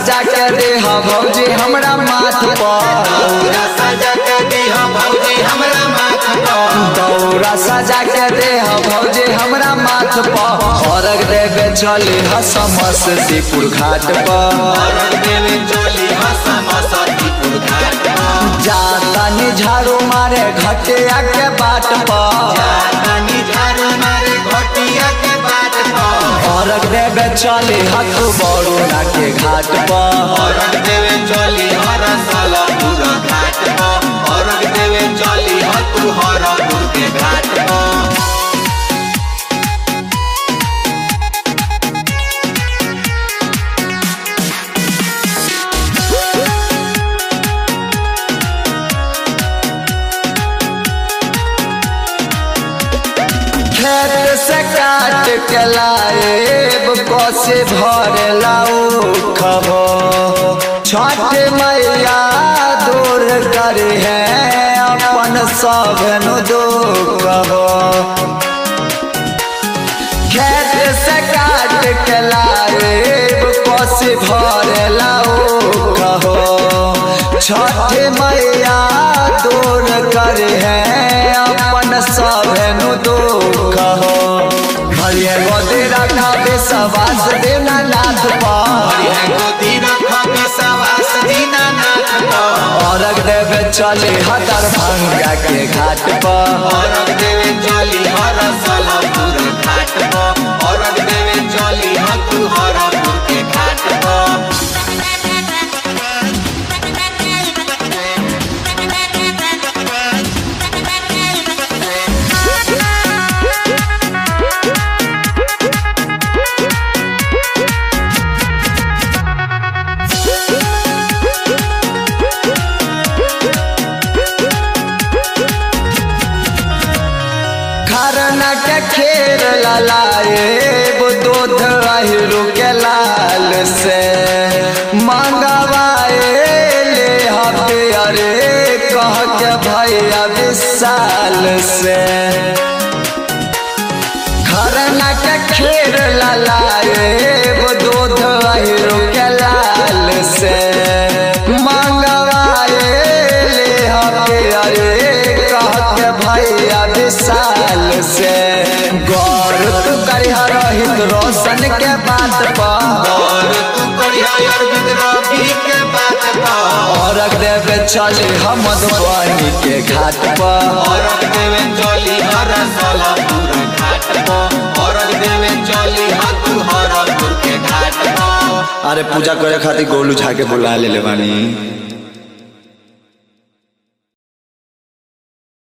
सजा के दे भौजी हमरा माथ पर, दौरा सजा के दे भौजी हमरा माथ पर, दौरा सजा के दे भौजी हमरा माथ पर। अर्घ देवे चली समस्तीपुर घाट पर, अर्घ देवे चली समस्तीपुर घाट पर। जातानी झाड़ू मारे घटिया के बाट पर, जातानी झाड़ू मारे घटिया के बाट पर। अर्घ देवे चली बरुणा के घाट पर, अर्घ देवे चली समस्तीपुर घाट पर, अर्घ देवे चली हरपुर के घाट पर। खेत से काट के लाएब कोसे भर लाऊ खबो, छठ मैया दूर करे है अपन सब दुख हो। खेत से काट के लाएब कोसे भर लाऊ खबो, छठ मैया दूर करे है अपन सब दुख हो। हरिये गोदी रखा विश्वास दीनानाथ पर, गोदी रखा विश्वास दीनानाथ पर। अर्घ देवे चली दरभंगा के घाट पर, अर्घ देवे चली समस्तीपुर घाट पर, अर्घ देवे चली हरपुर के घाट पर। खरना के खीर ललाएब दूध अहिरू के लाल से, मंगवाए ले अरे कह के भैया विशाल से। खरना के खीर ललाएब दूध अहिरू के लाल से, मंगवाए ले अरे कह के भैया विशाल से। गौर तू करिया रोहित रोशन के बात पर, और तू करिया अरविंद रवि के बात पर। अर्घ देवे चली मधुबनी के घाट पर, अर्घ देवे चली समस्तीपुर घाट पर, अर्घ देवे चली हरपुर के घाट पर। अरे पूजा करे खातिर गोलू झा के बुला ले बानी।